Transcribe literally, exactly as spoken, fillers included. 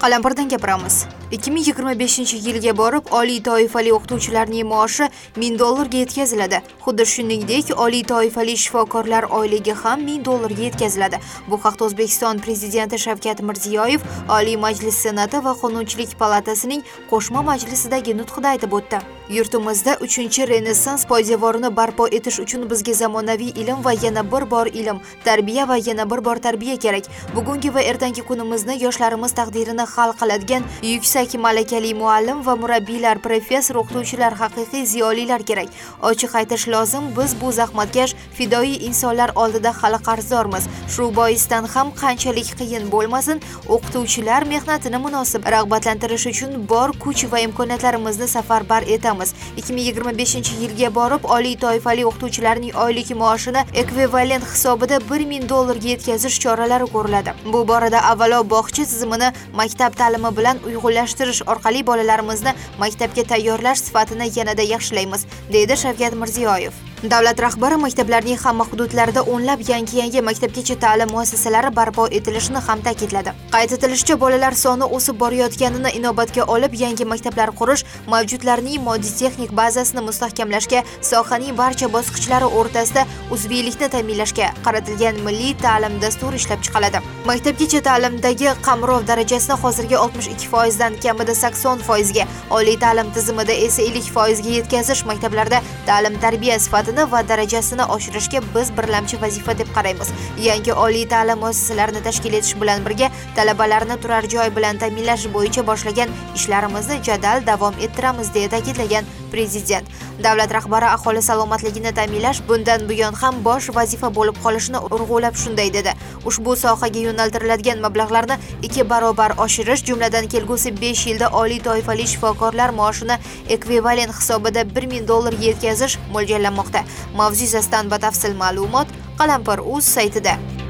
Qalampirdan gapiramiz. ikki ming yigirma beshinchi yilga borib oliy toifali o'qituvchilarning maoshi ming dollarga yetkaziladi. Xuddi shuningdek, oliy toifali shifokorlar oyligi ham ming dollarga yetkaziladi. Bu haqda O'zbekiston Prezidenti Shavkat Mirziyoyev Oliy Majlis Senati va Qonunchilik palatasining qo'shma majlisidagi nutqida aytib o'tdi. Yurtimizda uchinchi Renessans poydevorini barpo etish uchun bizga zamonaviy ilm va yana bir bor ilm, tarbiya va yana bir bor tarbiya kerak. Bugungi va ertangi kunimizni yoshlarimiz taqdirini hal qiladigan yuksak malakali muallim va murabbiylar, professor, o'qituvchilar, haqiqiy ziyolilar kerak. Ochiq aytish lozim, biz bu zahmatkash, fidoyi insonlar oldida hali qarzdormiz. Shu boisdan ham qanchalik qiyin bo'lmasin, o'qituvchilar mehnatini munosib rag'batlantirish uchun bor kuch va imkoniyatlarimizni safarbar etamiz. ikki ming yigirma beshinchi yilga borib oliy toifali o'qituvchilarning oylik maoshini ekvivalent hisobida bir ming dollarga yetkazish choralari ko'riladi. Bu borada avvalo bog'cha tizimini maktab ta'limi bilan uyg'unlashtirish orqali bolalarimizni maktabga tayyorlash sifatini yanada yaxshilaymiz, deydi Shavkat Mirziyoyev. Davlat rahbari maktablarning hamma hududlarida o'nlab yangi-yangi maktabgacha ta'lim muassasalari barpo etilishini ham ta'kidladi. Qayd etilishicha, bolalar soni o'sib borayotganini inobatga olib, yangi maktablar qurish, mavjudlarning moddiy-texnik bazasini mustahkamlashga, sohaning barcha bosqichlari o'rtasida uzviylikni ta'minlashga qaratilgan milliy ta'lim dasturi ishlab chiqiladi. Maktabgacha ta'limdagi qamrov darajasini hozirgi oltmish ikki foiz dan kamida sakson foiz ga, oliy ta'lim tizimida esa ellik foiz ga yetkazish maktablarda ta'lim tarbiya sifatini va darajasini oshirishga biz birlamchi vazifa deb qaraymiz. Yangi oliy ta'lim muassasalarini tashkil etish bilan birga talabalarni turar joy bilan ta'minlash bo'yicha boshlagan ishlarimizni jadal davom ettiramiz, deya ta'kidlagan Prezident. Davlat rahbari aholi salomatligini ta'minlash bundan buyon ham bosh vazifa bo'lib qolishini urg'ulab shunday dedi. Ushbu sohaga yo'naltiriladigan mablag'larni ikki barobar oshirish, jumladan kelgusi besh yilda oliy toifali shifokorlar maoshini ekvivalent hisobida bir ming dollarga yetkazish mo'ljallanmoqda. Mavzu yuzasidan batafsil ma'lumot Qalampir.uz saytida.